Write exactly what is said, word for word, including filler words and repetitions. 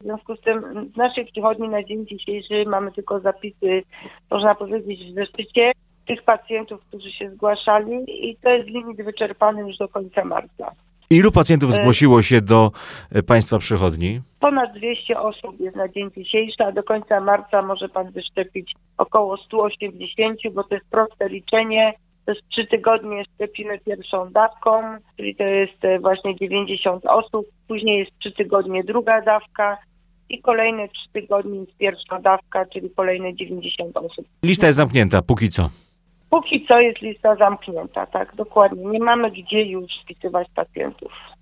związku z tym w naszej przychodni na dzień dzisiejszy mamy tylko zapisy, można powiedzieć, w zeszycie tych pacjentów, którzy się zgłaszali i to jest limit wyczerpany już do końca marca. Ilu pacjentów zgłosiło się do Państwa przychodni? Ponad dwieście osób jest na dzień dzisiejszy, a do końca marca może pan wyszczepić około sto osiemdziesiąt, bo to jest proste liczenie. To jest trzy tygodnie szczepimy pierwszą dawką, czyli to jest właśnie dziewięćdziesiąt osób. Później jest trzy tygodnie druga dawka i kolejne trzy tygodnie jest pierwsza dawka, czyli kolejne dziewięćdziesiąt osób. Lista jest zamknięta, póki co. Póki co jest lista zamknięta, tak, dokładnie. Nie mamy gdzie już wpisywać pacjentów.